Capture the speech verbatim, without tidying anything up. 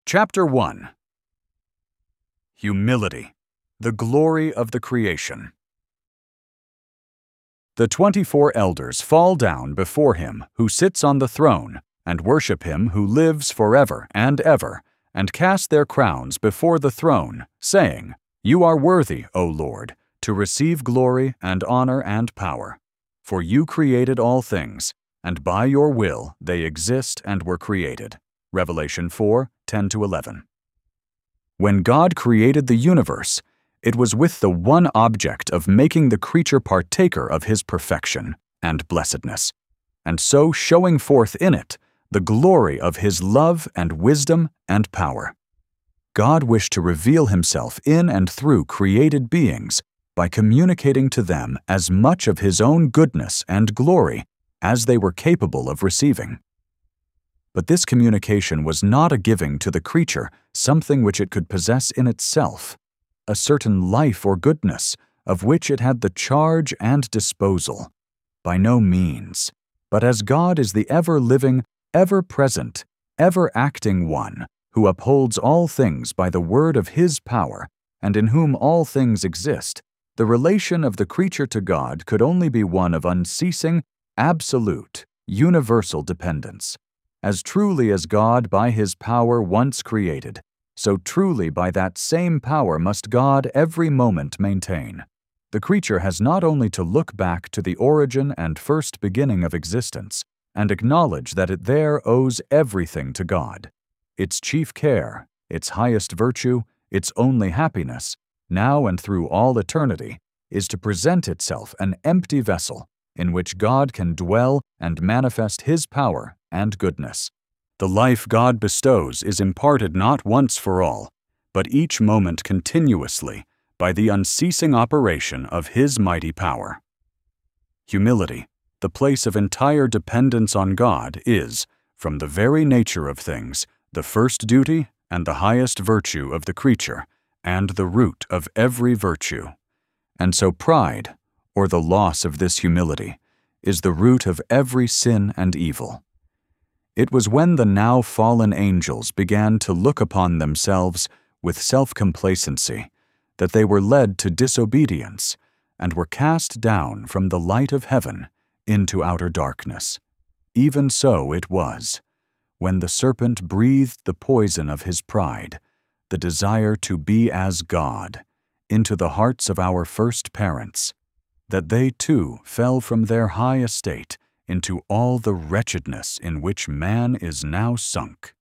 Chapter one. Humility, the glory of the creation. The twenty-four elders fall down before him who sits on the throne, and worship him who lives forever and ever, and cast their crowns before the throne, saying, "You are worthy, O Lord, to receive glory and honor and power. For you created all things, and by your will they exist and were created." Revelation four, ten to eleven. When God created the universe, it was with the one object of making the creature partaker of his perfection and blessedness, and so showing forth in it the glory of his love and wisdom and power. God wished to reveal himself in and through created beings by communicating to them as much of his own goodness and glory as they were capable of receiving. But this communication was not a giving to the creature something which it could possess in itself, a certain life or goodness of which it had the charge and disposal. By no means, but as God is the ever-living, ever-present, ever-acting one, who upholds all things by the word of his power, and in whom all things exist, the relation of the creature to God could only be one of unceasing, absolute, universal dependence. As truly as God by his power once created, so truly by that same power must God every moment maintain. The creature has not only to look back to the origin and first beginning of existence, and acknowledge that it there owes everything to God. Its chief care, its highest virtue, its only happiness, now and through all eternity, is to present itself an empty vessel, in which God can dwell and manifest his power and goodness. The life God bestows is imparted not once for all, but each moment continuously by the unceasing operation of his mighty power. Humility, the place of entire dependence on God, is, from the very nature of things, the first duty and the highest virtue of the creature, and the root of every virtue. And so pride, or the loss of this humility, is the root of every sin and evil. It was when the now fallen angels began to look upon themselves with self-complacency that they were led to disobedience and were cast down from the light of heaven into outer darkness. Even so it was, when the serpent breathed the poison of his pride, the desire to be as God, into the hearts of our first parents, that they too fell from their high estate into all the wretchedness in which man is now sunk.